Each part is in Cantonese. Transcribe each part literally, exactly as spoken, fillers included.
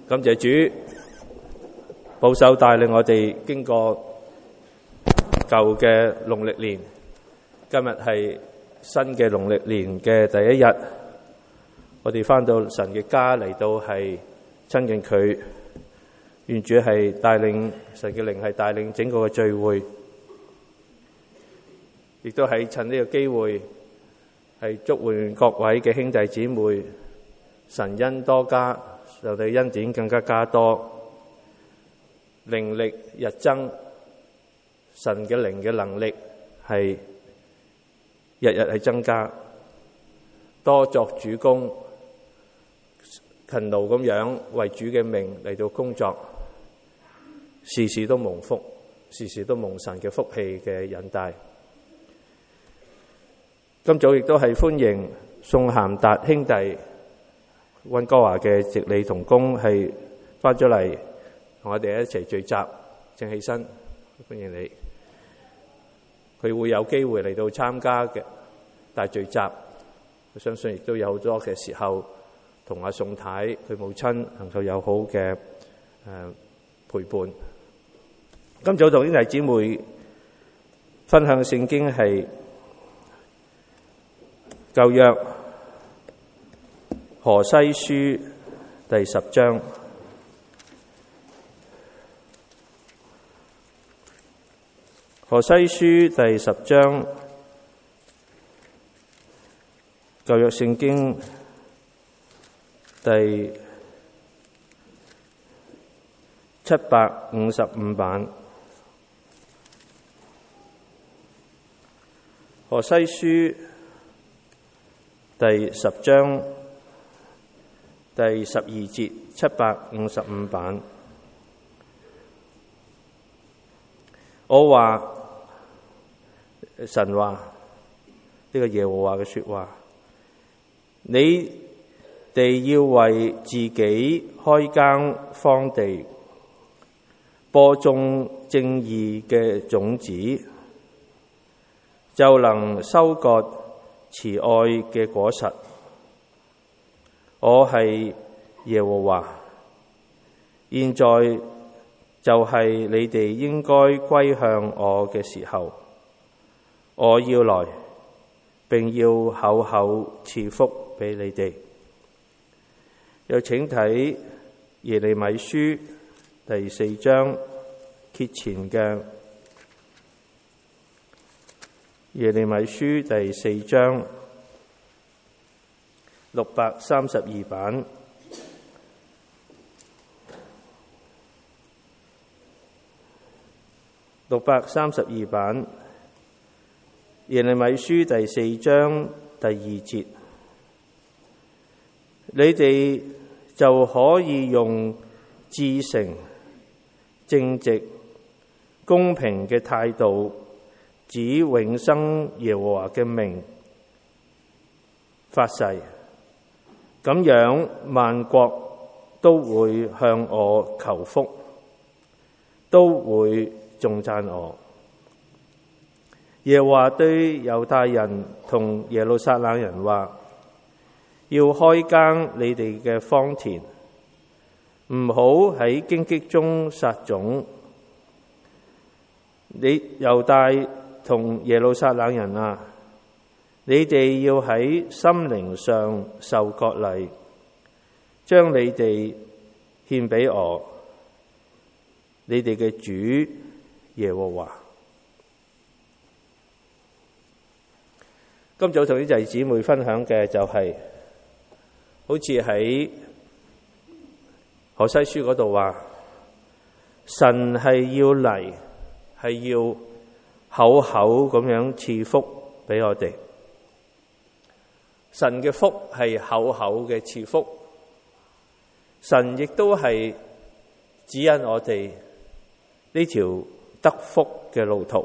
感謝主保守帶領我哋經過舊嘅農曆年，今日係新嘅農曆年嘅第一日，我哋返到神嘅家嚟到係親近佢，願主係帶領神嘅靈係帶領整個嘅聚會，亦都係趁呢個機會係祝願各位嘅兄弟姊妹神恩多加，上帝恩典更加加多，靈力日增，神嘅靈嘅能力係日日係增加，多作主工，勤勞咁樣為主嘅名嚟到工作，時時都蒙福，時時都蒙神嘅福氣嘅引帶。今早亦都係歡迎宋咸達兄弟溫哥華嘅直理同工係翻咗嚟同我哋一齊聚集，請起身，歡迎你。佢會有機會嚟到參加嘅大聚集，我相信亦都有好多嘅時候同阿宋太佢母親能夠有好嘅誒、呃、陪伴。今早同兄弟姊妹分享聖經係舊約何西書第十章。何西書第十章，舊約聖經第七百五十五版。何西書第十章第十二節，七百五十五版。我話神話，呢個耶和華嘅說話，你哋要為自己開耕荒地，播種正義嘅種子，就能收割慈愛嘅果實。我係耶和華，現在就係你哋應該歸向我嘅時候。我要來，並要厚厚賜福俾你哋。又請睇耶利米書第四章揭前嘅耶利米書第四章六百三十二版。六百三十二版，耶利米書第四章第二節，你哋就可以用至誠、正直、公平嘅態度，指永生耶和華嘅名發誓，咁樣萬國都會向我求福，都會頌讚我。耶和華對猶大人同耶路撒冷人話：要開耕你哋嘅荒田，唔好喺荊棘中撒種。你猶大同耶路撒冷人啊，你哋要喺心靈上受割禮，將你哋獻俾我，你哋嘅主耶和華。今早同啲弟兄姊妹分享嘅就係、是，好似喺何西書嗰度話，神係要嚟，係要厚厚咁樣賜福俾我哋。神嘅福係厚厚嘅賜福，神亦都係指引我哋呢條得福嘅路途。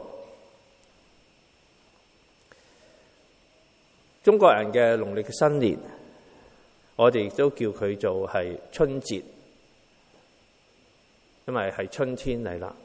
中國人嘅農曆嘅新年，我哋亦都叫佢做係春節，因為係春天嚟啦。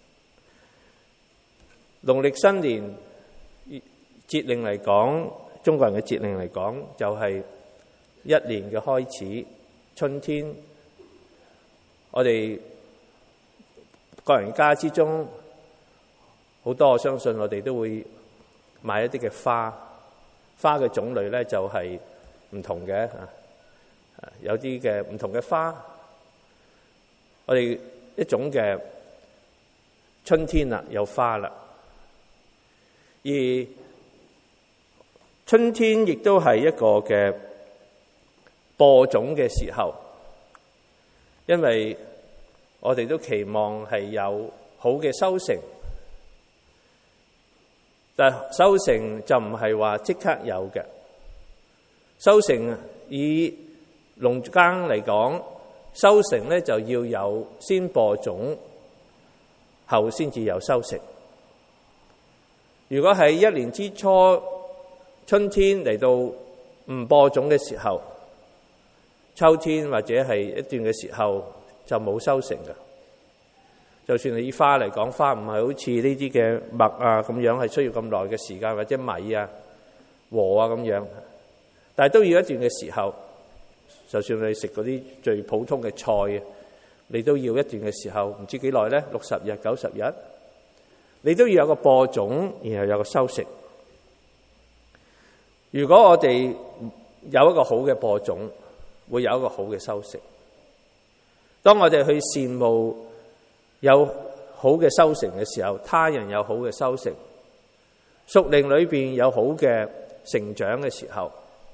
農曆新年節令嚟講，中國人嘅節令嚟講，就係一年嘅開始，春天我哋個人家之中，好多我相信我哋都會買一啲嘅花，花嘅種類咧就係唔同嘅啊，有啲嘅唔同嘅花。我哋一種嘅春天啦，有花啦，而春天亦都係一個嘅播種嘅時候，因為我哋都期望係有好嘅收成，但收成就唔係話即刻有嘅。收成以農耕嚟講，收成咧就要有先播種，後先至有收成。如果喺一年之初春天嚟到唔播種嘅時候，秋天或者係一段嘅時候就冇收成嘅。就算係以花嚟講，花唔係好似呢啲嘅麥啊咁樣係需要咁耐嘅時間，或者米啊、禾啊咁樣，但係都要一段嘅時候。就算你食嗰啲最普通嘅菜，你都要一段嘅時候，唔知幾耐咧，六十日、九十日，你都要有個播種，然後有個收成。如果我哋有一個好嘅播種，會有一個好嘅收成。當我哋去羨慕有好嘅收成嘅時候，他人有好嘅收成，屬靈裏邊有好嘅成長嘅時候，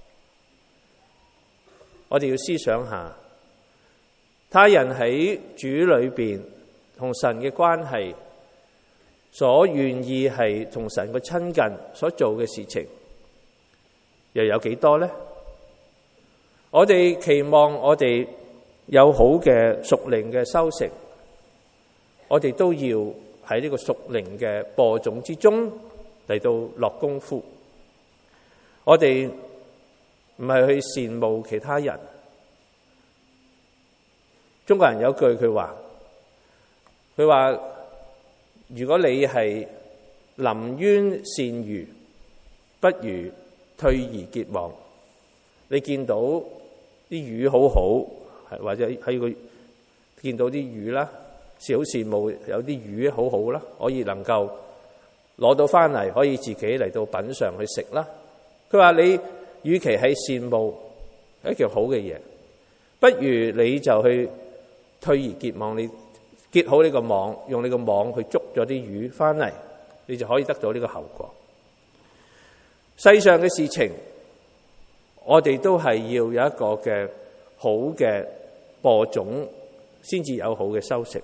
我哋要思想下，他人喺主裏邊同神嘅關係，所願意係同神嘅親近所做嘅事情，又有幾多呢？我哋期望我哋有好嘅屬靈嘅收成，我哋都要喺呢個屬靈嘅播種之中嚟到落功夫。我哋唔係去羨慕其他人。中國人有句佢話，佢話如果你係臨淵羨魚，不如退而結網。你見到啲魚好好，或者喺個見到啲魚啦，是好羨慕有啲魚好好啦，可以能夠攞到翻嚟，可以自己嚟到品嚐去食啦。佢話你與其係羨慕係一件好嘅嘢，不如你就去退而結網，你結好呢個網，用你個網去捉咗啲魚翻嚟，你就可以得到呢個後果。世上嘅事情，我哋都係要有一個嘅好嘅播種，先至有好嘅收成。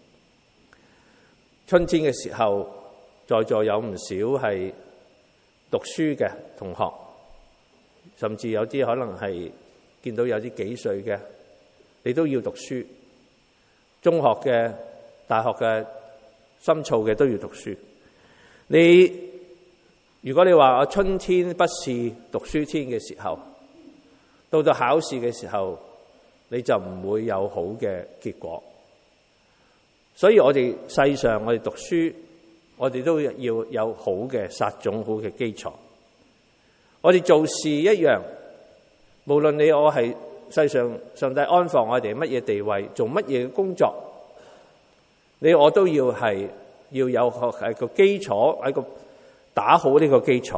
春天嘅時候，在座有唔少係讀書嘅同學，甚至有啲可能係見到有啲幾歲嘅，你都要讀書。中學嘅、大學嘅、深造嘅都要讀書。你如果你話我春天不是讀書天嘅時候，到到考試嘅時候，你就唔會有好嘅結果。所以我哋世上我哋讀書，我哋都要有好嘅撒種，好嘅基礎。我哋做事一樣，無論你我係世上上帝安放我哋乜嘢地位，做乜嘢工作，你我都要係要有係個基礎，喺個打好呢個基礎。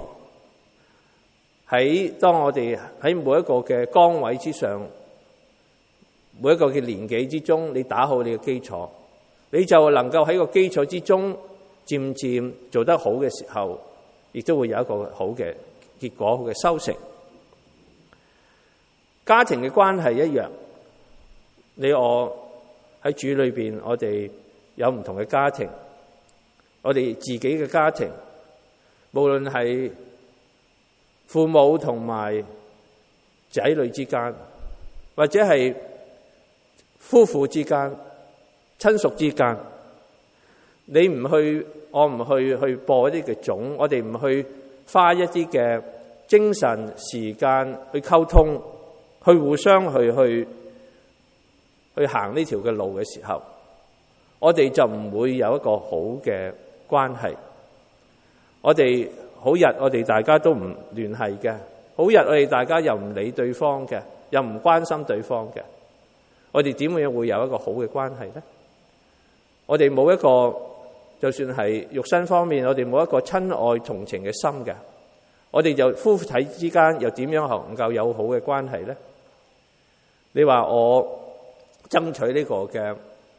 喺當我哋喺每一個嘅崗位之上，每一個嘅年紀之中，你打好你嘅基礎，你就能夠喺個基礎之中漸漸做得好嘅時候，亦都會有一個好嘅結果，好嘅收成。家庭嘅關係一樣，你我喺主裏邊，我哋有唔同嘅家庭，我哋自己嘅家庭，無論係父母同埋仔女之間，或者係夫婦之間、親屬之間，你唔去，我唔去去播一啲嘅種，我哋唔去花一啲嘅精神時間去溝通，去互相去去去行呢條嘅路嘅時候，我哋就唔會有一個好嘅關係。我哋好日我哋大家都唔聯繫嘅，好日我哋大家又唔理對方嘅，又唔關心對方嘅， 我哋點樣會有一個好嘅關係呢？我哋冇一個，就算係肉身方面，我哋冇一個親愛同情嘅心嘅，我哋就夫妻之間又點樣能夠有好嘅關係呢？你話我爭取呢個嘅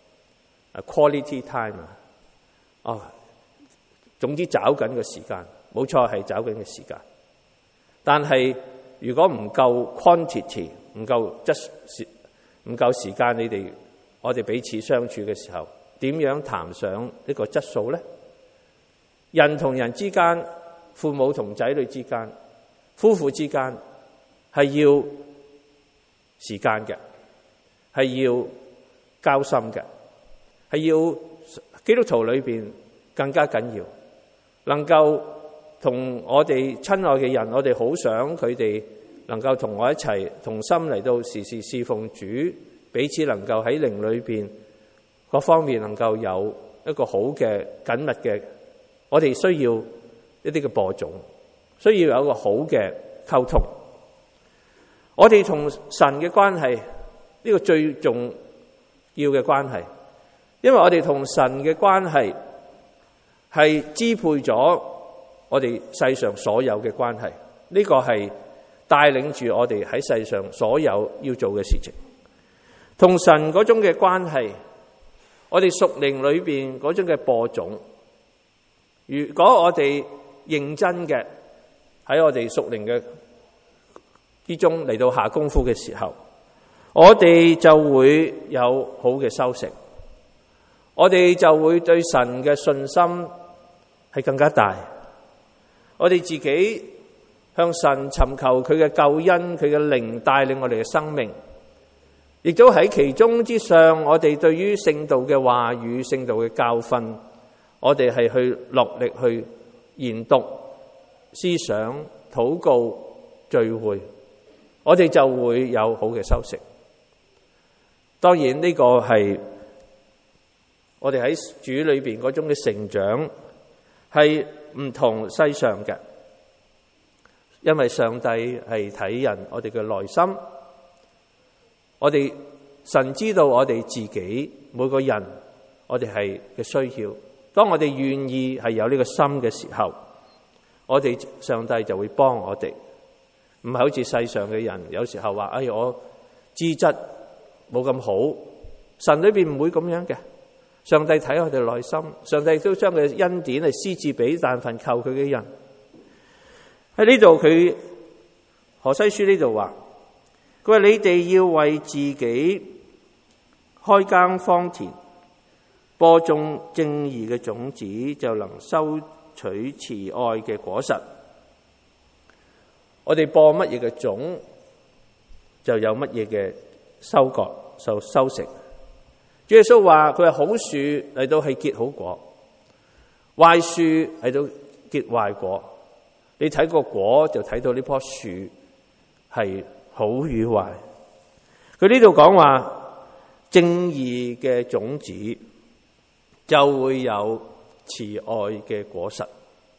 quality time 啊，哦，總之找緊個時間，冇錯係找緊嘅時間。但係如果唔夠 quantity， 唔夠質，唔夠時間，你哋我哋彼此相處嘅時候，點樣談上呢個質素呢？人同人之間，父母同仔女之間，夫婦之間，係要時間嘅，係要交心嘅，係要基督徒裏邊更加緊要，能夠同我哋親愛嘅人，我哋好想佢哋能夠同我一齊同心嚟到時時侍奉主，彼此能夠喺靈裏邊各方面能夠有一個好嘅緊密嘅，我哋需要一啲嘅播種，需要有一個好嘅溝通。我哋同神嘅關係，呢個最重要嘅關係，因為我哋同神嘅關係係支配咗我哋世上所有嘅關係，呢個係帶領住我哋喺世上所有要做嘅事情。同神嗰種嘅關係，我哋屬靈裏邊嗰種嘅播種，如果我哋認真嘅喺我哋屬靈嘅之中嚟到下功夫嘅時候，我哋就會有好嘅收成，我哋就會對神嘅信心係更加大，我哋自己向神尋求佢嘅救恩，佢嘅靈帶領我哋嘅生命，亦都喺其中之上，我哋對於聖道嘅話語、聖道嘅教訓，我哋係去落力去研讀、思想、禱告、聚會，我哋就會有好嘅收成。當然呢個係我哋喺主裏邊嗰種嘅成長係唔同世上嘅，因為上帝係睇人我哋嘅內心，我哋神知道我哋自己每個人我哋係嘅需要，當我哋願意係有呢個心嘅時候，我哋上帝就會幫我哋，唔係好似世上嘅人有時候話，哎，我資質冇咁好，神裏邊唔會咁樣嘅。上帝睇我哋內心，上帝都將佢嘅恩典係施賜俾但凡求佢嘅人。喺呢度佢何西書呢度話，佢話你哋要為自己開耕荒田，播種正義嘅種子，就能收取慈愛嘅果實。我哋播乜嘢嘅種，就有乜嘢嘅收割，受收成。主耶穌話佢係好樹嚟到係結好果，壞樹嚟到結壞果。你睇個果就睇到呢棵樹係好與壞。佢呢度講話正義嘅種子就會有慈愛嘅果實。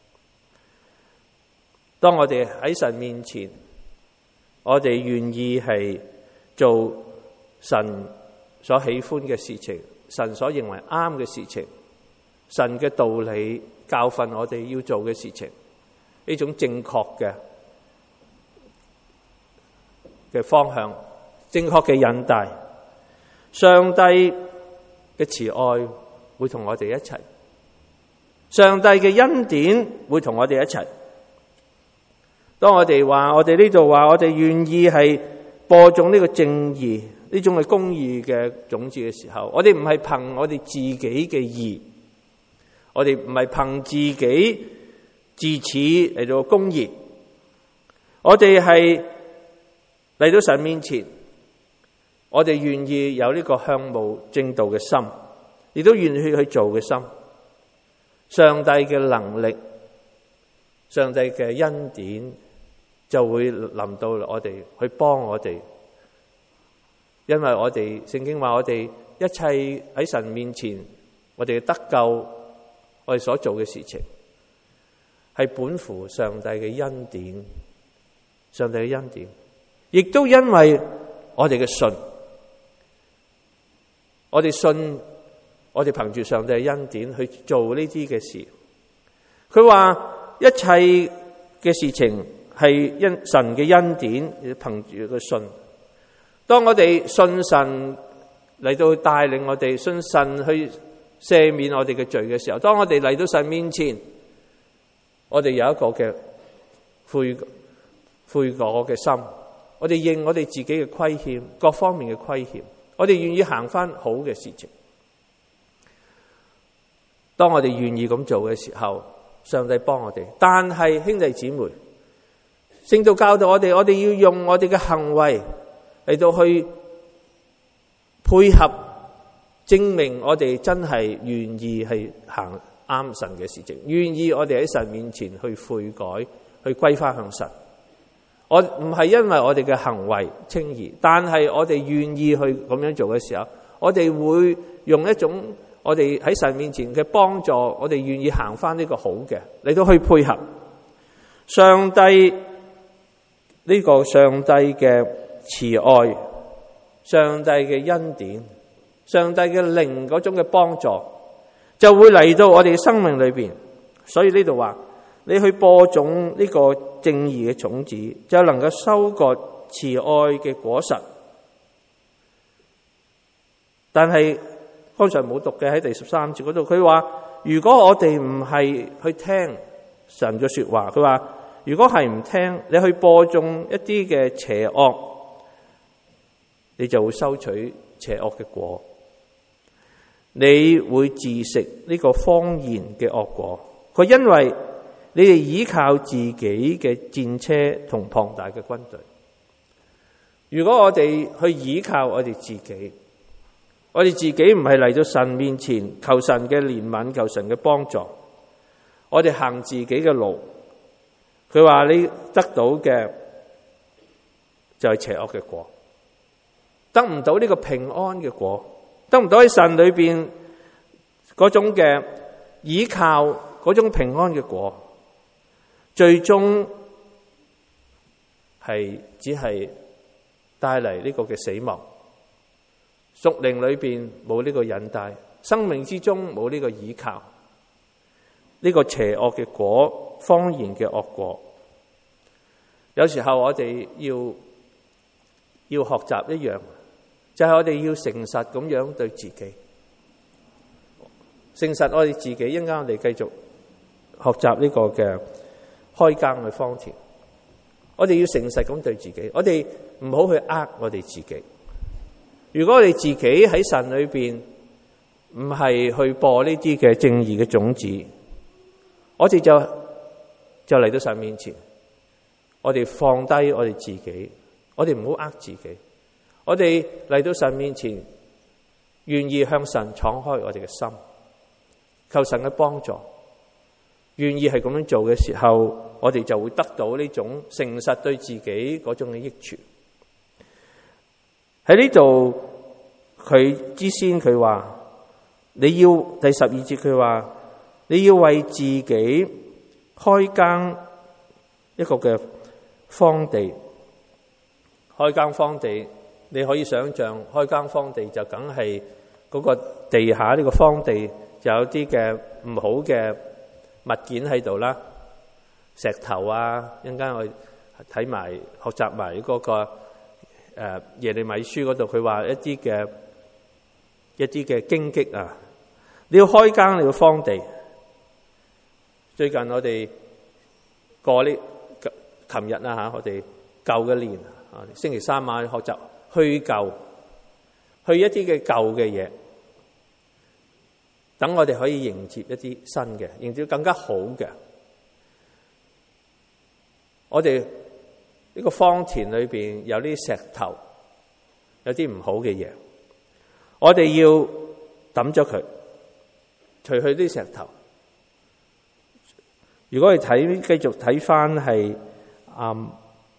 當我哋喺神面前，我哋願意係做神所喜歡嘅事情，神所認為啱嘅事情，神嘅道理教訓我哋要做嘅事情，呢種正確嘅嘅方向，正確嘅引帶，上帝嘅慈愛會同我哋一齊，上帝嘅恩典會同我哋一齊。當我哋話，我哋呢度話，我哋願意係播種呢個正義，呢種嘅公義嘅種子嘅時候，我哋唔係憑我哋自己嘅義，我哋唔係憑自己自恃嚟到公義，我哋係嚟到神面前，我哋願意有呢個向慕正道嘅心，亦都願意去做嘅心。上帝嘅能力，上帝嘅恩典就會臨到我哋，去幫我哋。因為我哋聖經話，我哋一切喺神面前，我哋得救，我哋所做嘅事情係本乎上帝嘅恩典，上帝嘅恩典，亦都因為我哋嘅信， 我哋信，我哋憑住上帝嘅恩典去做呢啲嘅事。佢話一切嘅事情係因神嘅恩典，憑住個信。當我哋信神嚟到帶領我哋，信神去赦免我哋嘅罪嘅時候，當我哋嚟到神面前，我哋有一個嘅悔悔過嘅心，我哋認我哋自己嘅虧欠，各方面嘅虧欠，我哋願意行翻好嘅事情。當我哋願意咁做嘅時候，上帝幫我哋。但係兄弟姊妹，聖道教導我哋，我哋要用我哋嘅行為嚟到去配合，證明我哋真係願意係行啱神嘅事情，願意我哋喺神面前去悔改，去歸翻向神。我唔係因為我哋嘅行為稱義，但係我哋願意去咁樣做嘅時候，我哋會用一種我哋喺神面前嘅幫助，我哋願意行翻呢個好嘅嚟到去配合上帝呢個上帝嘅慈愛，上帝嘅恩典，上帝嘅靈嗰種嘅幫助，就會嚟到我哋嘅生命裏邊。所以呢度話，你去播種呢個正義嘅種子，就能夠收割慈愛嘅果實。但係剛才冇讀嘅喺第十三節嗰度，佢話如果我哋唔係去聽神嘅說話，佢話如果係唔聽，你去播種一啲嘅邪惡，你就會收取邪惡嘅果，你會自食呢個謊言嘅惡果。佢因為你哋依靠自己嘅戰車同龐大嘅軍隊。如果我哋去依靠我哋自己，我哋自己唔係嚟到神面前求神嘅憐憫，求神嘅幫助，我哋行自己嘅路，佢話你得到嘅就係邪惡嘅果，得唔到呢個平安嘅果，得唔到喺神裏邊嗰種嘅依靠，嗰種平安嘅果，最終係只係帶嚟呢個嘅死亡。屬靈裏邊冇呢個引帶，生命之中冇呢個依靠，呢個邪惡嘅果，謊言嘅惡果。有時候我哋要要學習一樣，就係我哋要誠實咁樣對自己，誠實我哋自己。一陣間我哋繼續學習呢個嘅開耕嘅荒田，我哋要誠實咁對自己，我哋唔好去呃我哋自己。如果我哋自己喺神裏邊唔係去播呢啲嘅正義嘅種子，我哋就就嚟到神面前，我哋放低我哋自己，我哋唔好呃自己，我哋嚟到神面前，願意向神敞開我哋嘅心，求神嘅幫助，願意係咁樣做嘅時候，我哋就會得到呢種誠實對自己嗰種嘅益處。喺呢度佢之先佢話你要，第十二節佢話你要為自己開耕一個嘅荒地。開耕荒地，你可以想象開耕荒地就梗係嗰個地下呢個荒地就有啲嘅唔好嘅物件喺度啦，石頭啊，一陣間我睇埋學習埋嗰個誒耶利米書嗰度，佢話一啲嘅一啲嘅荊棘啊，你要開耕你要荒地。最近我哋過呢琴日啊吓，我哋舊嘅年啊，星期三晚學習去舊，去一啲嘅舊嘅嘢，等我哋可以迎接一啲新嘅，迎接更加好嘅。我哋呢個荒田裏邊有啲石頭，有啲唔好嘅嘢，我哋要抌咗佢，除去啲石頭。如果你睇繼續睇翻係嗯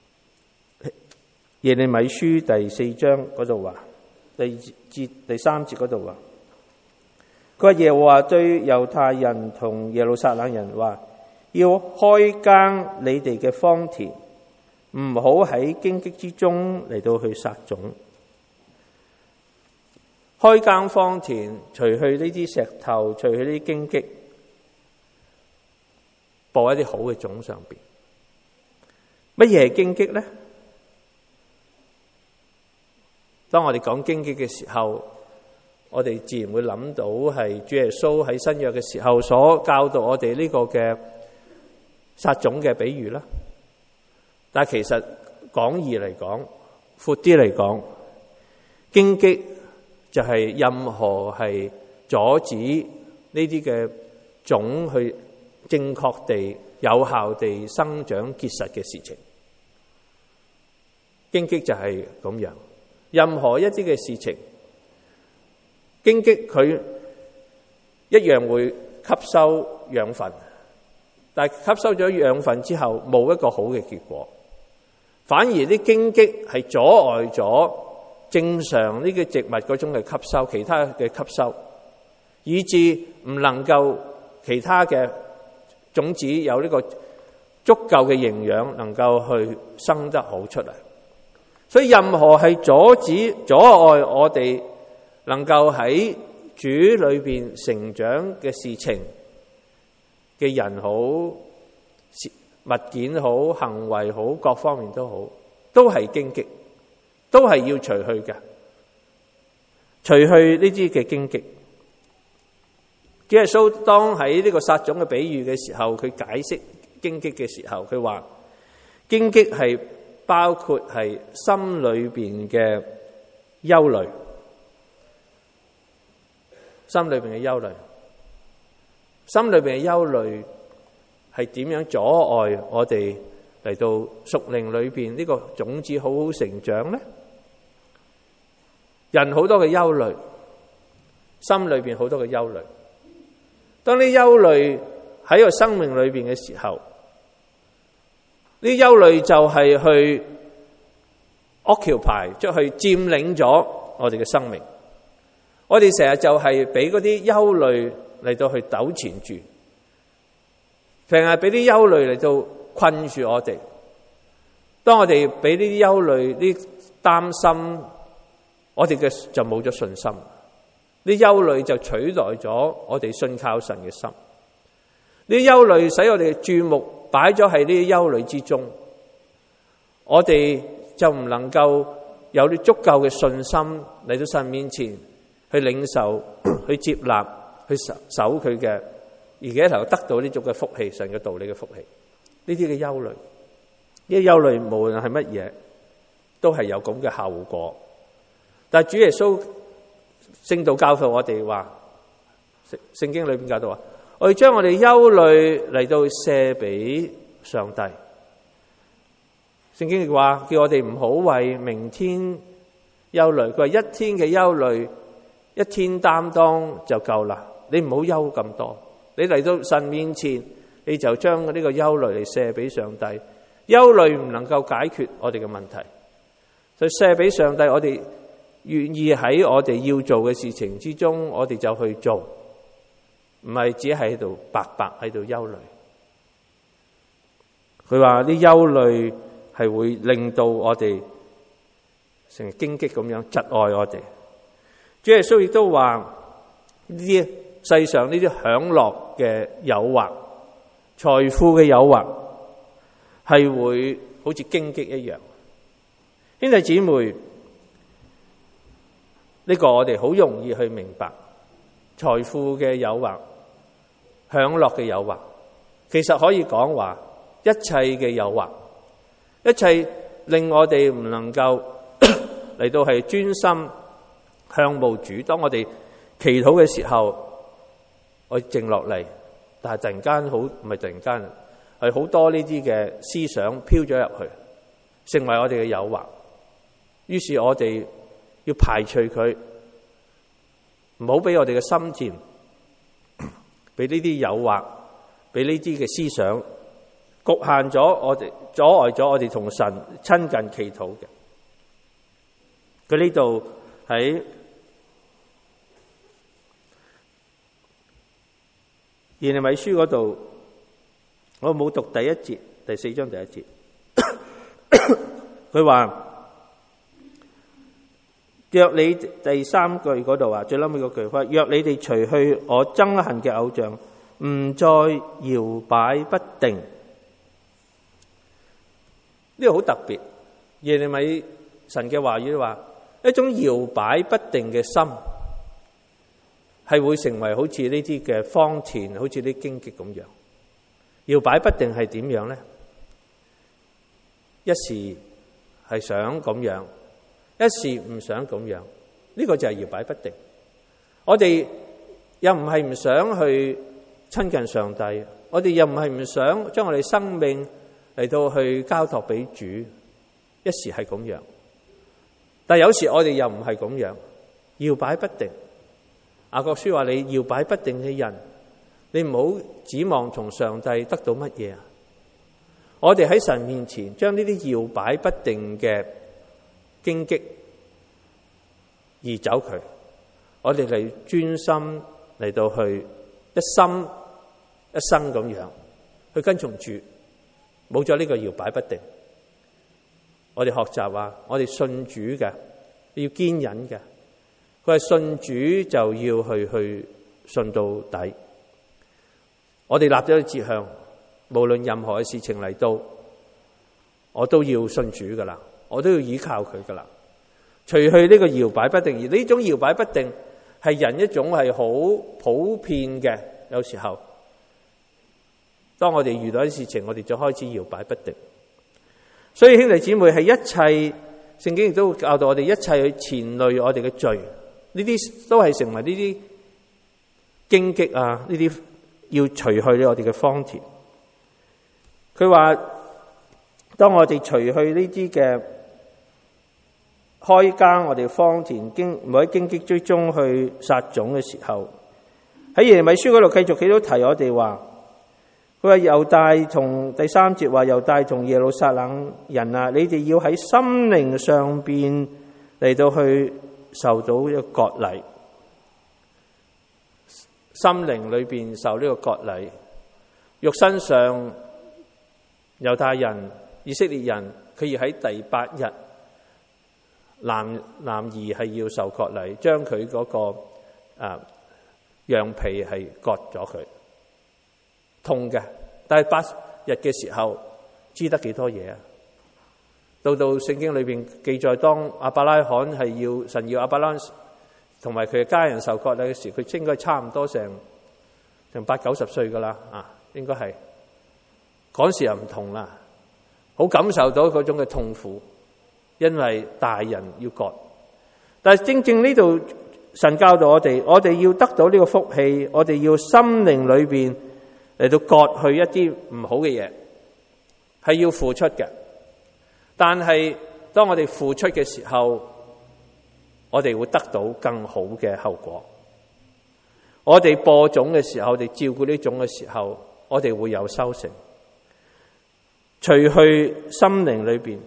耶利米書第四章嗰度話，第二節第三節嗰度話，佢話耶和華對猶太人同耶路撒冷人話，要開耕你哋嘅荒田，唔好喺荊棘之中嚟到去撒種。 開耕荒田，除去呢啲石頭，除去呢啲荊棘，播一啲好嘅種上邊。乜嘢係荊棘咧？當我哋講荊棘嘅時候，我哋自然會諗到係主耶穌喺新約嘅時候所教導我哋呢個嘅撒種嘅比喻啦。但係其實廣義嚟講，闊啲嚟講，荊棘就係任何係阻止呢啲嘅種去正確地、有效地生長結實嘅事情。荊棘就係咁樣，任何一啲嘅事情，荊棘佢一樣會吸收養分，但係吸收咗養分之後冇一個好嘅結果，反而啲荊棘係阻礙咗正常呢個植物嗰種嘅吸收，其他嘅吸收，以致唔能夠其他嘅種子有呢個足夠嘅營養，能夠去生得好出嚟。所以任何係阻止、阻礙我哋能夠喺主裏邊成長嘅事情嘅人好、物件好、行為好，各方面都好，都係荊棘，都係要除去嘅。除去呢啲嘅荊棘。主耶穌當喺呢個撒種嘅比喻嘅時候，佢解釋荊棘嘅時候，佢話荊棘係包括係心裏邊嘅憂慮，心裏邊嘅憂慮，心裏邊嘅憂慮係點樣阻礙我哋嚟到屬靈裏邊呢個種子好好成長呢？人好多嘅憂慮，心裏邊好多嘅憂慮。當啲憂慮喺個生命裏邊嘅時候，呢憂慮就係去 occupy，即係佔領咗我哋嘅生命。我哋成日就係俾嗰啲憂慮嚟到去糾纏住，成日俾啲憂慮嚟到困住我哋。當我哋俾呢啲憂慮、啲擔心，我哋嘅就冇咗信心。啲憂慮就取代咗我哋信靠神嘅心。啲憂慮使我哋嘅注目擺咗喺呢啲憂慮之中，我哋就唔能夠有啲足夠嘅信心嚟到神面前去領受、去接納、去守佢嘅，而且頭得到呢種嘅福氣，神嘅道理嘅福氣。呢啲嘅憂慮，呢啲憂慮無論係乜嘢，都係有咁嘅後果。但係主耶穌聖道教導我哋話，聖經裏邊教導話，我哋將我哋憂慮嚟到卸俾上帝。聖經話叫我哋唔好為明天憂慮，佢話一天嘅憂慮，一天擔當就夠啦。你唔好憂咁多，你嚟到神面前，你就將呢個憂慮嚟卸俾上帝。憂慮唔能夠解決我哋嘅問題，就卸俾上帝。我哋願意喺我哋要做嘅事情之中，我哋就去做，唔係只係喺度白白喺度憂慮。佢話啲憂慮係會令到我哋成荊棘咁樣窒礙我哋。主耶穌亦都話呢啲世上呢啲享樂嘅誘惑、財富嘅誘惑係會好似荊棘一樣。兄弟姊妹，呢個我哋好容易去明白，財富嘅誘惑、享樂嘅誘惑，其實可以講話一切嘅誘惑，一切令我哋唔能夠嚟到係專心向慕主。當我哋祈禱嘅時候，我靜落嚟，但係突然間好，唔係突然間，係好多呢啲嘅思想飄咗入去，成為我哋嘅誘惑。於是我哋要排除佢，唔好俾我哋嘅心田俾呢啲誘惑，俾呢啲嘅思想局限咗我哋，阻礙咗我哋同神親近祈禱嘅。佢呢度喺耶利米書嗰度，我冇讀第一節，第四章第一節，佢話若你第三句嗰度啊，最後尾嗰句話，若你哋除去我憎恨嘅偶像，唔再搖擺不定。呢個好特別，耶利米神嘅話語話，一種搖擺不定嘅心係會成為好似呢啲嘅荒田，好似啲荊棘咁樣。搖擺不定係點樣呢？一時係想咁樣，一時唔想咁樣，呢個就係搖擺不定。我哋又唔係唔想去親近上帝，我哋又唔係唔想將我哋生命嚟到去交託俾主，一時係咁樣，但有時我哋又唔係咁樣，搖擺不定。雅各書話，你搖擺不定嘅人，你唔好指望從上帝得到乜嘢啊！我哋喺神面前將呢啲搖擺不定嘅荊棘移走佢，我哋嚟專心嚟到去一心一生咁樣去跟從主，冇咗呢個搖擺不定。我哋學習啊，我哋信主嘅要堅忍嘅，佢係信主就要去去信到底。我哋立咗個志向，無論任何嘅事情嚟到，我都要信主噶啦，我都要依靠佢噶啦。除去呢個搖擺不定，而呢種搖擺不定係人一種係好普遍嘅。有時候，當我哋遇到啲事情，我哋就開始搖擺不定。所以兄弟姊妹，係一切聖經亦都教導我哋，一切去纏累我哋嘅罪，呢啲都係成為呢啲荊棘啊，呢啲要除去我哋嘅荒田。佢話，當我哋除去呢啲嘅開耕我哋荒田，經唔喺荊棘之中去撒種嘅時候，喺耶利米書嗰度繼續佢都提我哋話，佢話猶大同第三節話，猶大同耶路撒冷人啊，你哋要喺心靈上邊嚟到去受到一個割禮，心靈裏邊受呢個割禮，肉身上猶太人、以色列人，佢要喺第八日男男兒係要受割禮，將佢嗰個啊羊皮係割咗佢，痛嘅。但係八日嘅時候，知得幾多嘢啊？到到聖經裏邊記載，當亞伯拉罕係要神要亞伯拉罕同埋佢嘅家人受割禮嘅時，佢應該差唔多成成八九十歲噶啦啊，應該係嗰時又唔同啦，好感受到嗰種嘅痛苦，因為大人要割。但係正正呢度神教導我哋，我哋要得到呢個福氣，我哋要心靈裏邊嚟到割去一啲唔好嘅嘢，係要付出嘅。但係當我哋付出嘅時候，我哋會得到更好嘅後果。我哋播種嘅時候，我哋照顧呢種嘅時候，我哋會有收成。除去心靈裏邊，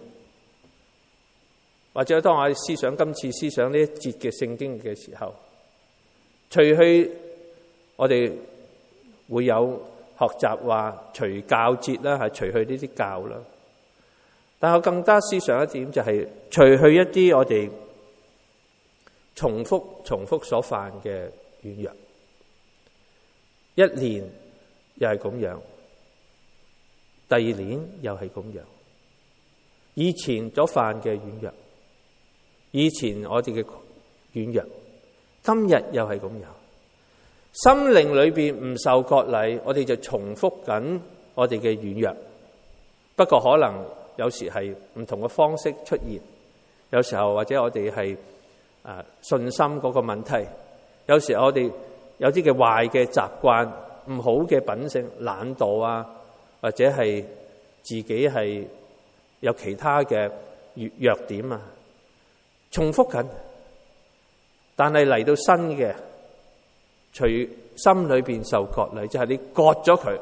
或者當我哋思想今次思想呢一節嘅聖經嘅時候，除去我哋會有學習話除酵節啦，係除去呢啲酵啦。但我更加思想一點就係除去一啲我哋重複重複所犯嘅軟弱，一年又係咁樣，第二年又係咁樣，以前所犯嘅軟弱，以前我哋嘅軟弱，今日又係咁樣。心靈裏邊唔受割禮，我哋就重複緊我哋嘅軟弱，不過可能有時係唔同嘅方式出現，有時候或者我哋係誒信心嗰個問題，有時候我哋有啲嘅壞嘅習慣、唔好嘅品性、懶惰啊，或者係自己係有其他嘅弱弱點啊，重複緊。但係嚟到新嘅，除心裏邊受割禮，就係你割咗佢，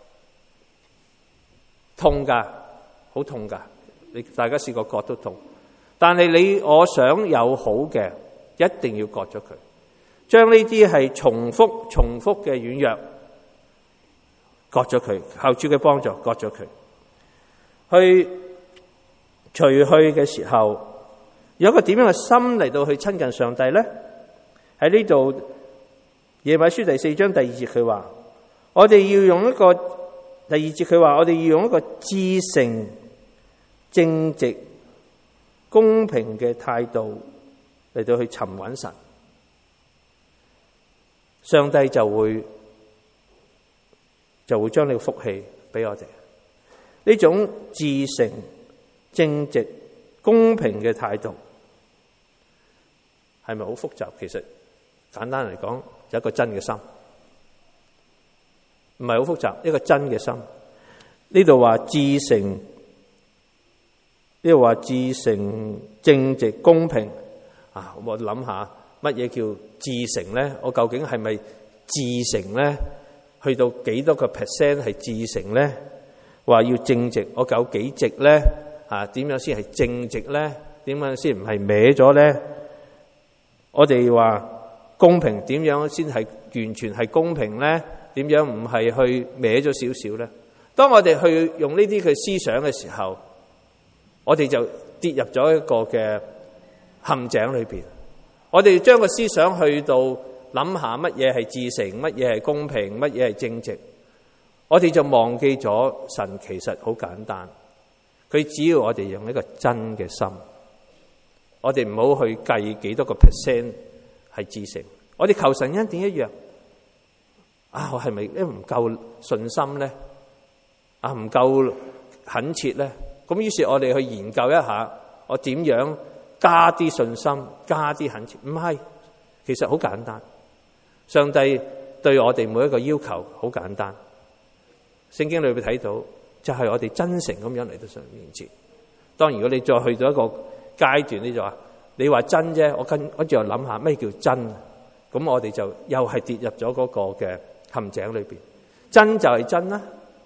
痛噶。好痛噶，你大家試過割都痛，但係你我想有好嘅，一定要割咗佢，將呢啲係重複重複嘅軟弱割咗佢，靠主嘅幫助割咗佢，去除去嘅時候， 有一個點樣嘅心嚟到去親近上帝咧？喺呢度耶利米書第四章第二節佢話：我哋要用一個第二節佢話我哋要用一個至誠、正直、公平嘅態度嚟到去尋揾神，上帝就會就會將呢個福氣俾我哋。呢種至誠、正直、公平嘅態度係咪好複雜？其實簡單嚟講，有一個真嘅心，唔係好複雜，一個真嘅心。呢度話至誠，呢度話至誠、正直、公平啊！我諗下乜嘢叫至誠咧？我究竟係咪至誠咧？去到幾多個 percent 係至誠咧？話要正直，我夠幾直咧？啊，點樣先係正直咧？點樣先唔係歪咗咧？我哋話公平，點樣先係完全係公平咧？點樣唔係去歪咗少少咧？當我哋去用呢啲嘅思想嘅時候，我哋就跌入咗一個嘅陷阱裏邊。我哋將個思想去到諗下乜嘢係至誠，乜嘢係公平，乜嘢係正直，我哋就忘記咗神其實好簡單。佢只要我哋用一個真嘅心，我哋唔好去計幾多個 percent 係至誠。我哋求神恩典一樣啊，我係咪因為唔夠信心咧？啊，唔夠懇切咧？咁於是我哋去研究一下，我點樣加啲信心，加啲懇切？唔係，其實好簡單。上帝對我哋每一個要求好簡單。聖經裏邊睇到，就係我哋真誠咁樣嚟到上面前。當然，如果你再去到一個階段，你就話你話真啫，我跟跟住又諗下咩叫真？咁我哋就又係跌入咗嗰個嘅陷阱裏邊。真就係真啦。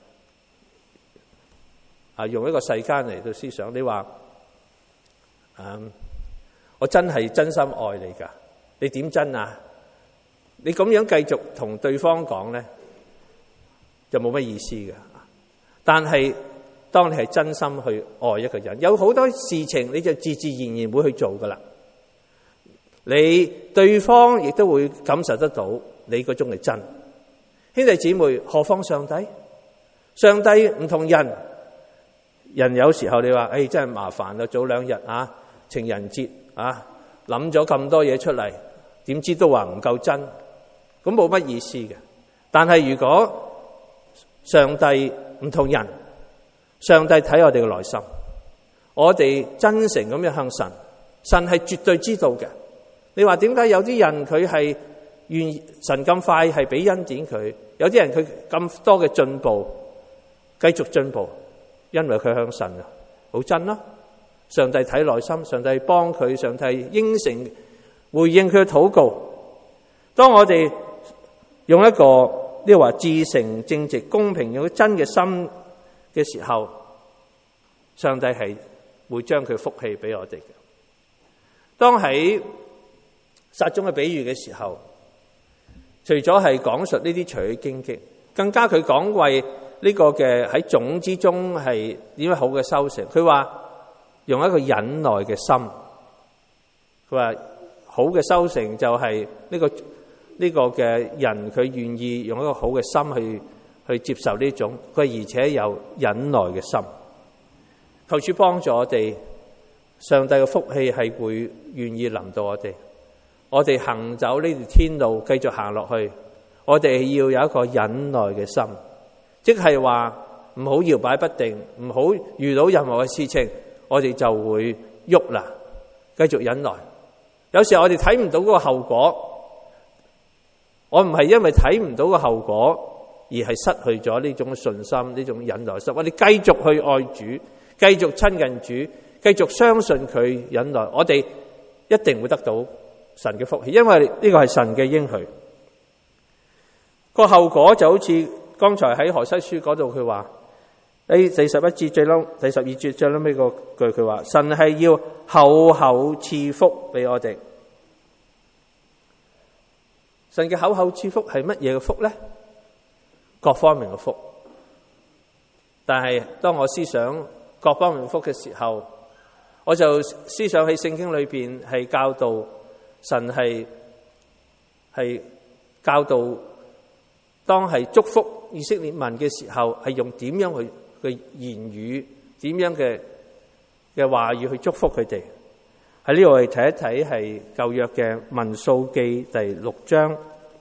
啊，用一個世間嚟到思想，你話，嗯，我真係真心愛你噶，你點真啊？你咁樣繼續同對方講咧，就冇乜意思嘅。但係當你係真心去愛一個人，有好多事情你就自自然然會去做噶啦。你對方亦都會感受得到你嗰種嘅真。兄弟姊妹，何況上帝？上帝唔同人。人有時候你話，誒、哎、真係麻煩啦！早兩日啊，情人節啊，諗咗咁多嘢出嚟，點知都話唔夠真，咁冇乜意思嘅。但係如果上帝唔同人，上帝睇我哋嘅內心，我哋真誠咁樣向神，神係絕對知道嘅。你話點解有啲人佢係願神咁快係俾恩典佢，有啲人佢咁多嘅進步，繼續進步？因為佢向神啊，好真咯。上帝睇內心，上帝幫佢，上帝應承回應佢嘅禱告。當我哋用一個呢個話至誠、正直、公平，用真嘅心嘅時候，上帝係會將佢福氣俾我哋嘅。當喺撒種嘅比喻嘅時候，除咗係講述呢啲隨己荊棘，更加佢講為呢個嘅喺種之中係點樣好嘅收成。佢話用一個忍耐嘅心，佢話好嘅收成就係呢個呢個嘅人佢願意用一個好嘅心去去接受呢種，佢而且有忍耐嘅心。求主幫助我哋，上帝嘅福氣係會願意臨到我哋，我哋行走呢條天路繼續行落去，我哋要有一個忍耐嘅心。即係話唔好搖擺不定，唔好遇到任何嘅事情，我哋就會喐啦，繼續忍耐。有時候我哋睇唔到嗰個後果，我唔係因為睇唔到個後果而係失去咗呢種信心，呢種忍耐心。我哋繼續去愛主，繼續親近主，繼續相信佢忍耐，我哋一定會得到神嘅福氣，因為呢個係神嘅應許。個後果就好似剛才喺何西書嗰度，佢話喺第十一節最嬲，第十二節最嬲尾個句，佢話神係要厚厚賜福俾我哋。神嘅厚厚賜福係乜嘢嘅福咧？各方面嘅福。但係當我思想各方面嘅福嘅時候， 我就思想喺聖經裏邊係教導神係係教導，當係祝福以色列民嘅時候，係用點樣去嘅言語，點樣嘅嘅話語去祝福佢哋。喺呢度我哋睇一睇係舊約嘅民數記第六章。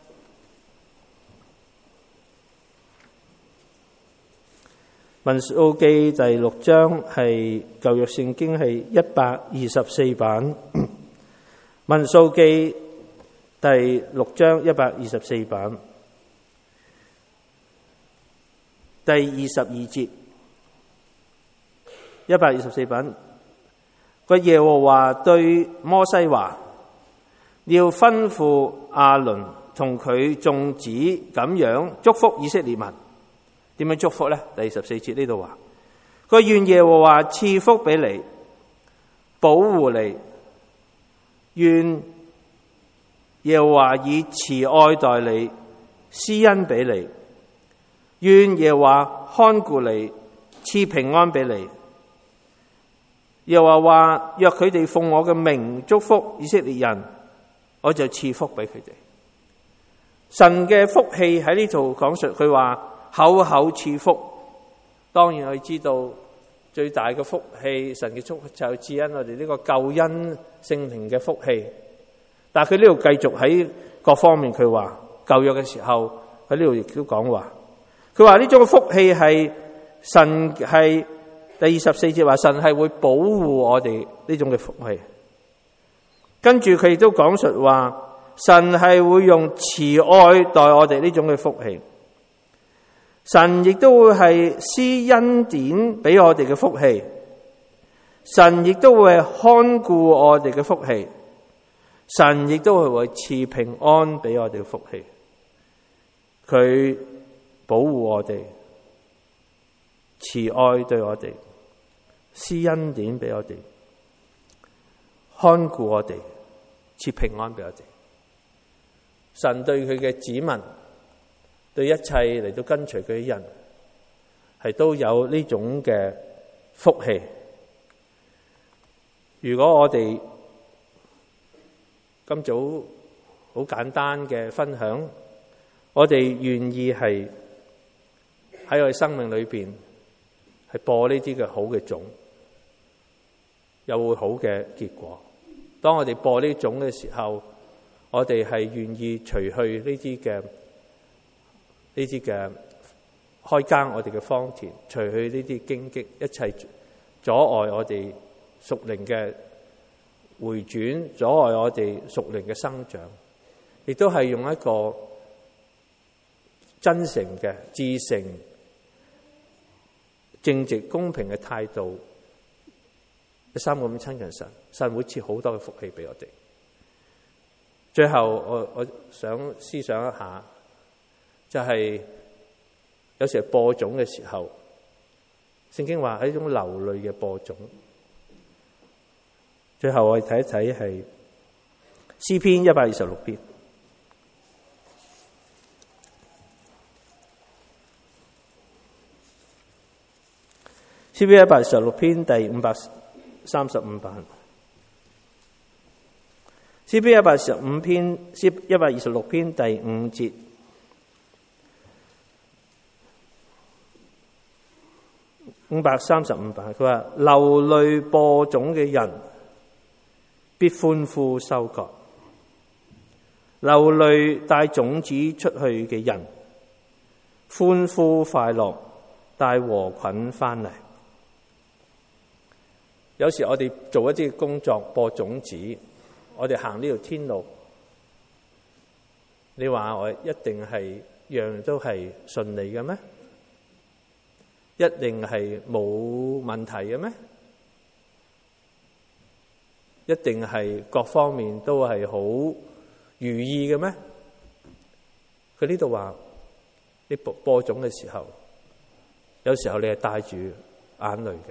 民數記第六章係舊約聖經係一百二十四版。民數記第六章一百二十四版第二十二節，一百二十四版，個耶和華對摩西話：要吩咐亞倫同佢眾子咁樣祝福以色列民。點樣祝福呢？第十四節呢度話：佢願耶和華賜福俾你，保護你；願耶和華以慈愛待你，施恩俾你；願耶和華看顧你，賜平安俾你。耶和華話：若佢哋奉我嘅名祝福以色列人，我就賜福俾佢哋。神嘅福氣喺呢度講述，佢話口口賜福。當然我知道最大嘅福氣，神嘅祝福就係賜恩我哋呢個救恩聖靈嘅福氣。但係佢呢度繼續喺各方面，佢話舊約嘅時候喺呢度亦都講話，佢話呢種福氣係神係第二十四節話神係會保護我哋呢種嘅福氣。跟住佢亦都講述話神係會用慈愛待我哋呢種嘅福氣。神亦都會係施恩典俾我哋嘅福氣，神亦都會看顧我哋嘅福氣，神亦都係會賜平安俾我哋嘅福氣。佢保護我哋，慈愛對我哋，施恩典俾我哋，看顧我哋，賜平安俾我哋。神對佢嘅子民，對一切嚟到跟隨佢嘅人，係都有呢種嘅福氣。如果我哋今早好簡單嘅分享，我哋願意係喺我哋生命裏邊係播呢啲嘅好嘅種，又會好嘅結果。當我哋播呢種嘅時候，我哋係願意除去呢啲嘅呢啲嘅開耕我哋嘅荒田，除去呢啲荊棘，一切阻礙我哋屬靈嘅回轉，阻礙我哋屬靈嘅生長，亦都係用一個真誠嘅、至誠、正直、公平嘅態度，第三個咁親近神，神會賜好多嘅福氣俾我哋。最後我我想思想一下，就係、是、有時候播種嘅時候，聖經話係一種流淚嘅播種。最後我哋睇一睇係詩篇一百二十六篇，詩篇一百二十六篇第五百三十五版，詩篇一百二十五篇，詩一百二十六篇第五節。五百三十五版，佢話流淚播種嘅人必歡呼收割，流淚帶種子出去嘅人歡呼快樂帶禾捆翻嚟。有時我哋做一啲工作播種子，我哋行呢條天路，你話我一定係樣樣都係順利嘅咩？一定係冇問題嘅咩？一定係各方面都係好如意嘅咩？佢呢度話你播播種嘅時候，有時候你係帶住眼淚嘅。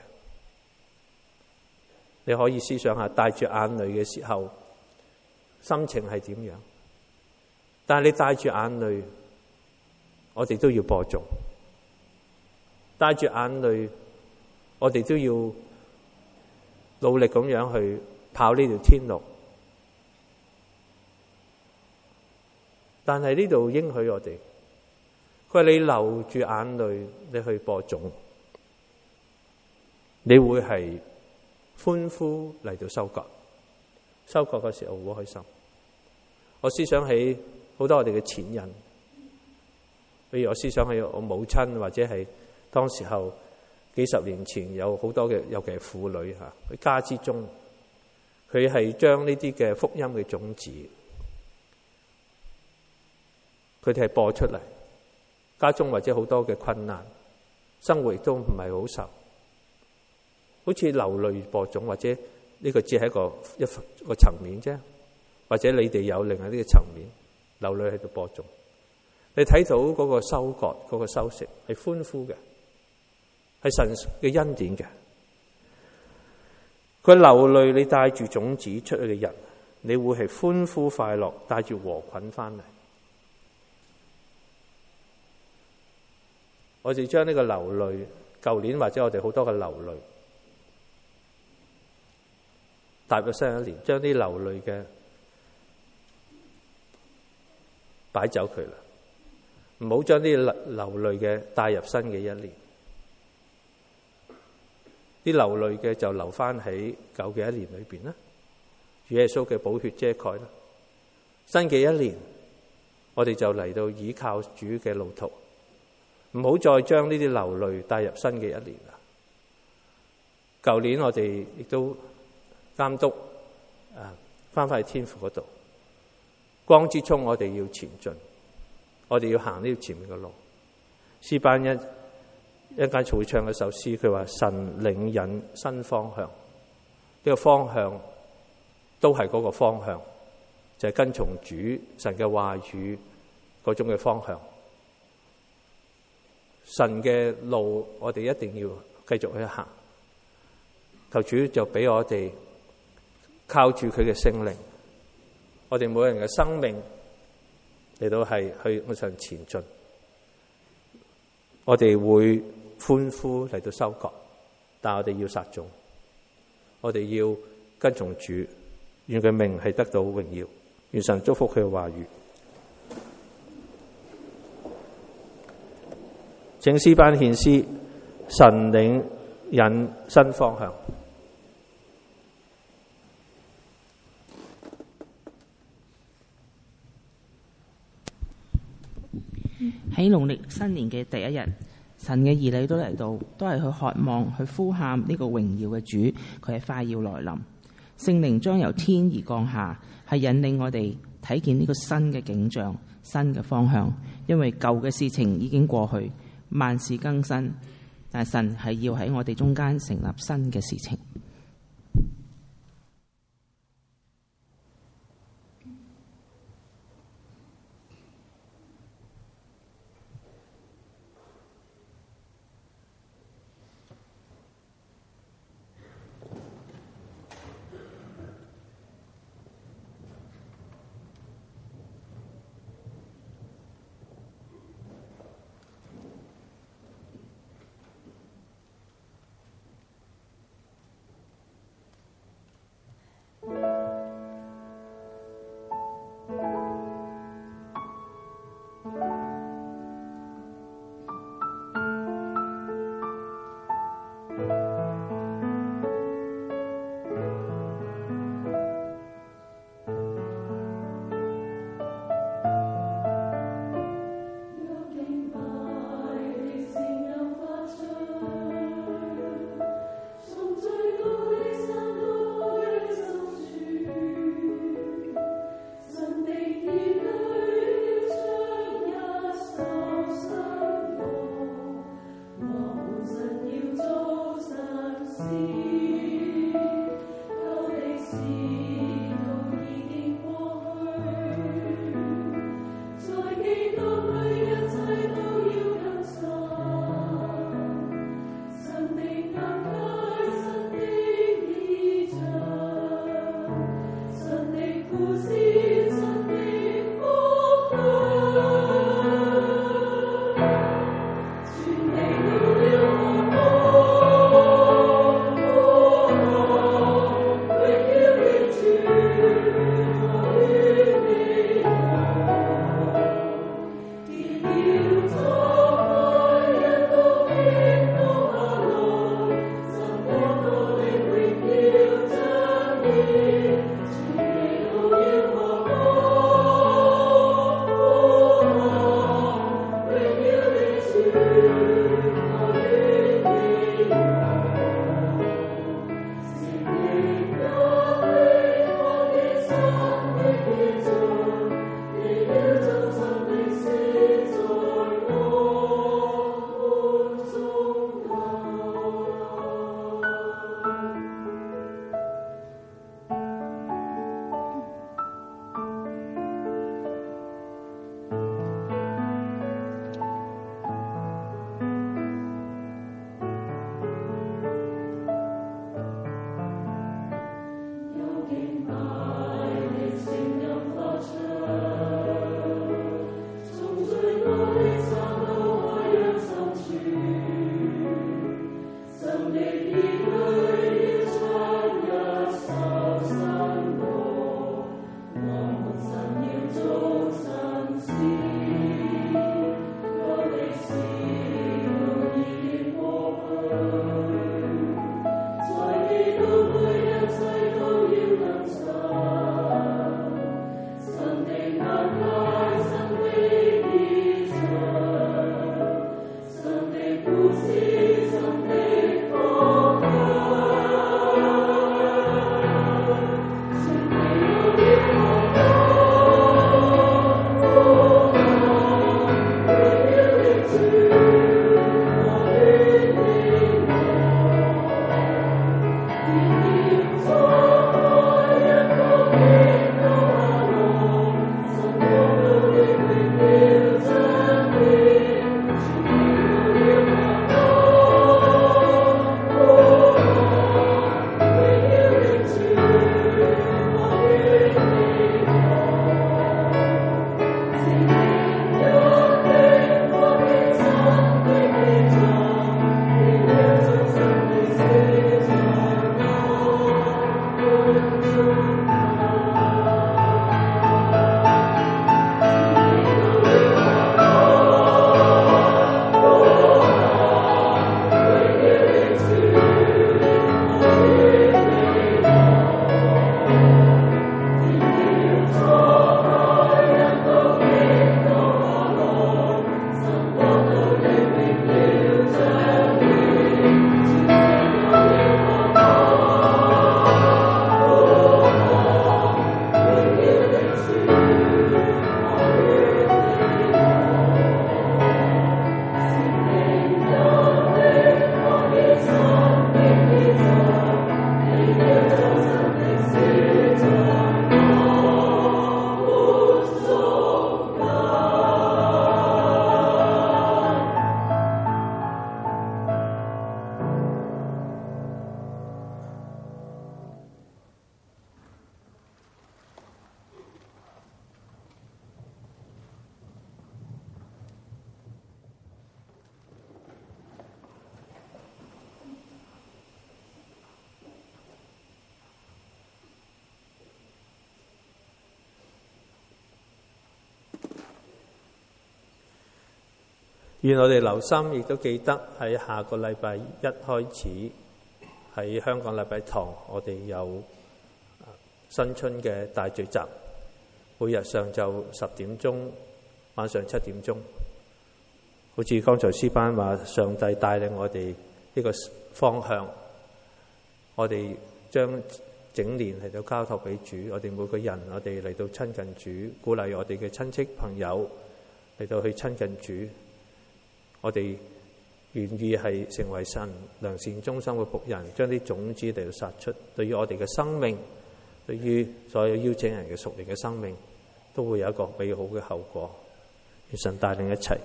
你可以思想下，帶住眼淚嘅時候，心情係點樣？但係你帶住眼淚，我哋都要播種。帶住眼淚，我哋都要努力咁樣去跑呢條天路。但係呢度應許我哋，佢話你流住眼淚，你去播種，你會係歡呼嚟到收割。收割嘅時候好開心。我思想起好多我哋嘅前人，比如我思想起我母親，或者係當時候幾十年前有好多嘅，尤其係婦女吓，佢家之中，佢係將呢啲嘅福音嘅種子，佢哋係播出嚟。家中或者好多嘅困難，生活亦都唔係好受，好似流淚播種，或者呢個只係一個一一個層面啫，或者你哋有另外呢個層面，流淚喺度播種，你睇到嗰個收割，嗰個收成係歡呼嘅，係神嘅恩典嘅。佢流淚，你帶住種子出去嘅人，你會係歡呼快樂，帶住禾捆翻嚟。我哋將呢個流淚，舊年或者我哋好多嘅流淚，踏入新一年，將啲流淚嘅擺走佢啦，唔好將啲流淚嘅帶入新嘅一年。啲流淚嘅就留翻喺舊嘅一年裏邊啦，主耶穌嘅寶血遮蓋啦。新嘅一年，我哋就嚟到倚靠主嘅路途。唔好再將呢啲流淚帶入新嘅一年啦。舊年我哋亦都監督啊，翻返去天父嗰度。光之中我哋要前進，我哋要行呢條前面嘅路。詩班一一陣間會唱一首詩，佢話神領引新方向，呢、這個方向都係嗰個方向，就係、是、跟從主神嘅話語嗰種嘅方向。神嘅路，我哋一定要繼續去行。求主就俾我哋靠住佢嘅聖靈，我哋每個人嘅生命嚟到係去向上前進。我哋會歡呼嚟到收割，但係我哋要撒種，我哋要跟從主，願佢名係得到榮耀，願神祝福佢嘅話語。請詩班獻詩，神領引新方向。 喺農曆新年嘅第一日，神嘅兒女都嚟到，都係去渴望、去呼喊呢個榮耀嘅主，佢係快要來臨。聖靈將由天而降下，係引領我哋睇見呢個新嘅景象、新嘅方向。因為舊嘅事情已經過去，萬事更新，但係神係要喺我哋中間成立新嘅事情。 願我哋留心，亦都記得喺下個禮拜一開始喺香港禮拜堂，我哋有新春嘅大聚集，每日上晝十點鐘，晚上七點鐘。好似剛才詩班話，上帝帶領我哋呢個方向，我哋將整年嚟到交託俾主，我哋每個人，我哋嚟到親近主，鼓勵我哋嘅親戚朋友嚟到去親近主。我哋願意係成為神良善忠心嘅僕人，將啲種子嚟到撒出。對於我哋嘅生命，對於所有邀請人嘅屬靈嘅生命，都會有一個美好嘅後果。願神帶領一齊。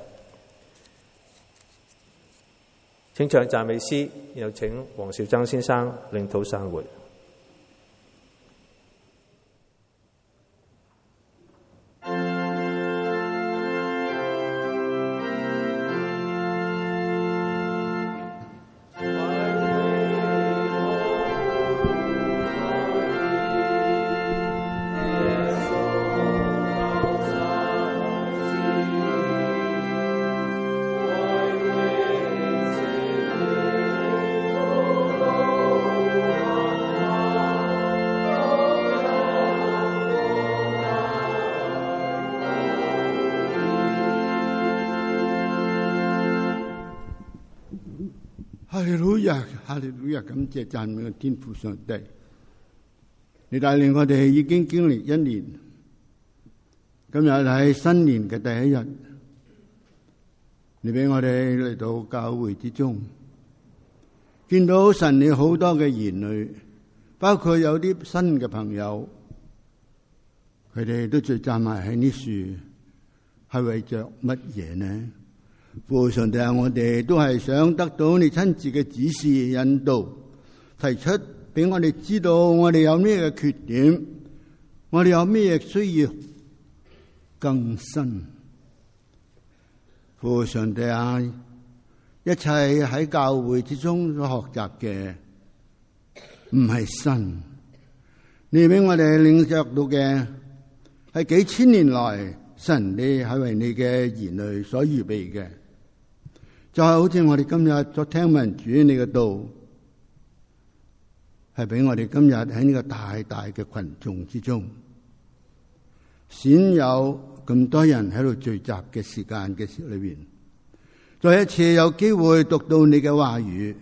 請唱讚美詩，然後請黃兆曾先生領禱散會。 哈利路亞，哈利路亞！感謝讚美嘅天父上帝，你帶領我哋已經經歷一年，今日係新年嘅第一日，你俾我哋嚟到教會之中，見到神你好多嘅兒女，包括有啲新嘅朋友，佢哋都聚集埋喺呢樹，係為着乜嘢呢？父上帝啊，我哋都係想得到你親自嘅指示引導，提出俾我哋知道我哋有咩嘅缺點，我哋有咩需要更新。父上帝啊，一切喺教會之中所學習嘅唔係新，你俾我哋領受到嘅係幾千年來神你係為你嘅兒女所預備嘅。就係好似我哋今日所聽聞主你嘅道，係俾我哋今日喺呢個大大嘅群眾之中，鮮有咁多人喺度聚集嘅時間嘅時裏邊，再一次有機會讀到你嘅話語，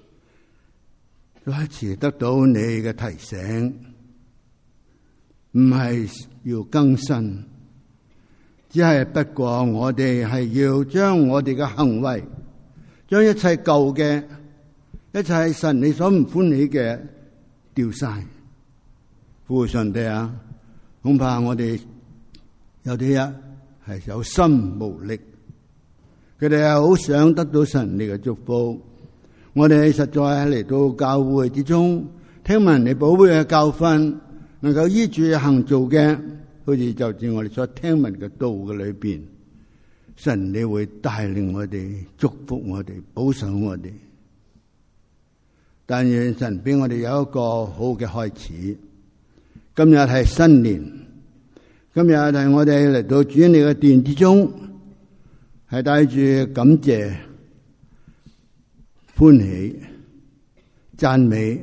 再一次得到你嘅提醒，唔係要更新，只係不過我哋係要將我哋嘅行為，將一切舊嘅，一切神你所唔歡喜嘅掉晒。父上帝啊，恐怕我哋有啲人係有心無力，佢哋係好想得到神你嘅祝福。我哋實在係嚟到教會之中，聽聞你寶貝嘅教訓，能夠依住行做嘅，好似就似我哋所聽聞嘅道嘅裏邊，神你會帶領我哋，祝福我哋，保守我哋。但願神俾我哋有一個好嘅開始。今日係新年，今日係我哋嚟到主你嘅殿之中，係帶住感謝、歡喜、讚美、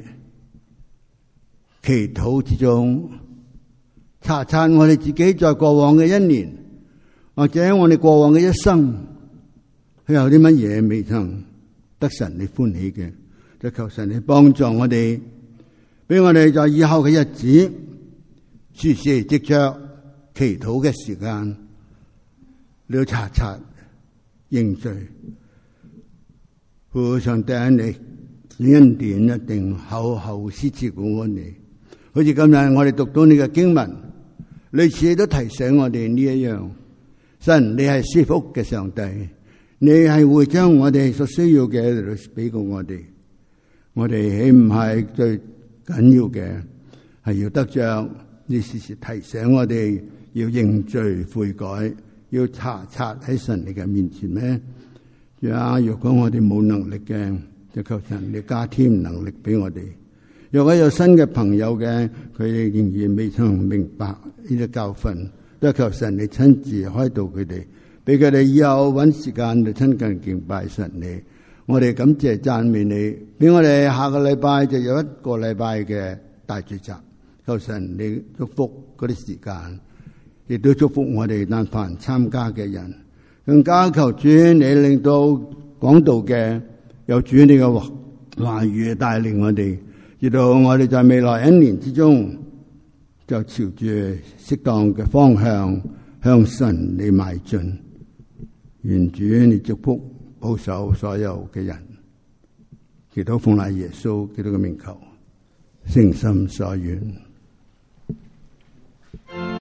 祈禱之中，查察我哋自己在過往嘅一年，或者我哋過往嘅一生，佢有啲乜嘢未曾得神你歡喜嘅，就求神你幫助我哋，俾我哋在以後嘅日子，時時藉着祈禱嘅時間，你要查察認罪。父上帝你恩典一定厚厚施賜過我哋，好似今日我哋讀到你嘅經文，類似都提醒我哋呢一樣。神，你係賜福嘅上帝，你係會將我哋所需要嘅俾過我哋。我哋豈唔係最緊要嘅，係要得着你時時提醒我哋要認罪悔改，要查察喺神你嘅面前咩？呀，若果我哋冇能力嘅，就求神你加添能力俾我哋。若果有新嘅朋友嘅，佢哋仍然未曾明白呢啲教訓，都求神你親自開導佢哋， 俾佢哋以後揾時間嚟親近敬拜神你。我哋感謝讚美你，俾我哋下個禮拜就有一個禮拜嘅大聚集。求神你祝福嗰啲時間，亦都祝福我哋但凡參加嘅人。更加求主你令到講道嘅有主你嘅話語帶領我哋，直到我哋在未來一年之中就朝住適當嘅方向向神你邁進。願主你祝福保守所有嘅人，祈禱奉賴耶穌基督嘅名求，誠心所願。